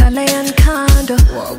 Italian condo.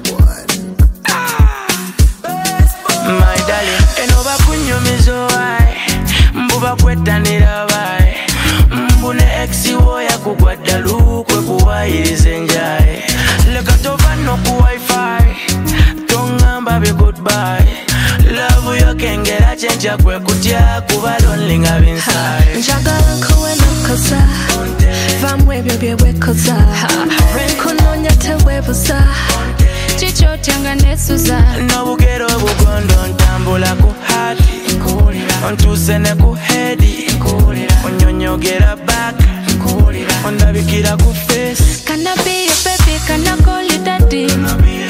My darling, enoba kunyumizo wai mbuba kwetanira bai mbune exi woya kugwadda lukwe kuwayiriza enjaye leka tova no ku wifi tongamba be goodbye love yokengera chenja kwe kutya kuba lonely nga binsaye njagala nkuwe nokoza vamwe ebyo byewekoza renkunonya tewebuza chicho tyanga nesuza n'obugero obugondo ntambula ku hati ontuse ne ku hedi onyonyogera back ondabikira ku face. Can I be your baby, can I call you daddy? Can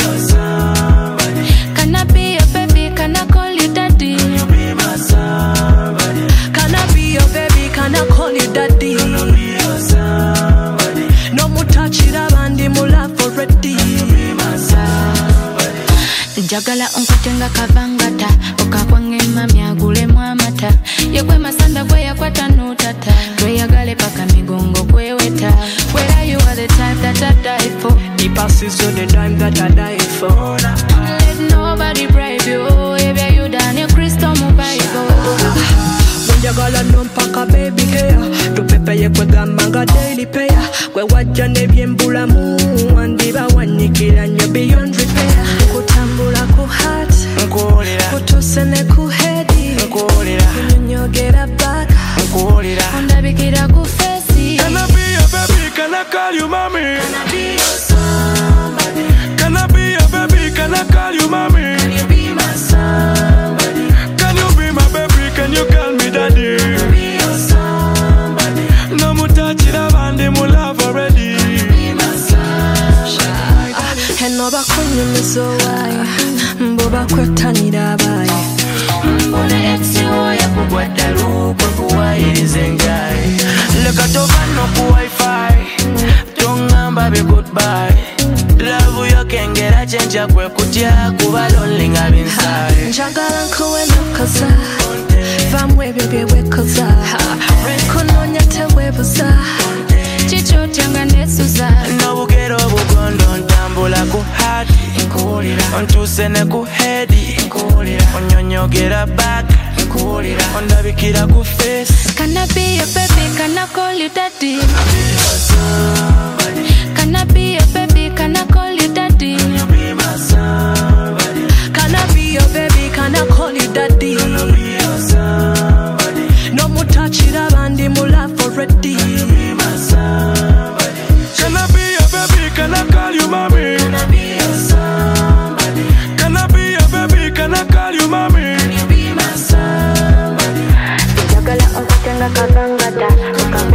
I be your baby, can I call you daddy? Can I be your baby, can I call you daddy? No mutachira bandi mula already. Njagala onkutenga kavangata okakwange mami agulemu amata yekwe masanda kwe yakwata notata tweyagale paka migongo kweweta where you are the type that I die for the passes to the time that I die for let nobody bribe you ebya you done your crystal mobile njagala nompaka baby care tupepe yekwe gamanga daily payer kwe wajja nebyembulamu wandiba wanyikira nnyo beyond repair kutambula ku heart kutuse ne ku hedi kunyonyogera back ondabikira ku face. Can I be your baby, can I call you mommy? Can I be your somebody? Can I be your baby, can I call you mommy? Can you be my somebody? Can you be my baby, can you call me daddy? Can I be your somebody? No mutachira bandi mu love already. Can you be my sunshine? Enoba kunyumizo wayi mbuba kwetanira bayi mbone exi woya kugwadda lukwe kuwayiriza enjaye leka tova no ku wifi tongamba be goodbye love yokengera chenja kwe kutya kuba lonely nga binsaye njagala nkuwe nokoza vamwe ebyo byewekoza renkunonya tewebuza chicho tyanga nesuza n'obugero obugondo ntambula ku hati ontuse ne ku hedi onyonyogera back ondabikira ku face. Can I be your baby, can I call you daddy? Can I be your baby, can I call you daddy? Can I be your baby, can I call you daddy? No mutachira bandi mula already. Can I be your baby, can I call you mommy? Can I be your somebody? Can I be your baby, can I call you mommy? Can you be my somebody? Njagala onkutenga kavangata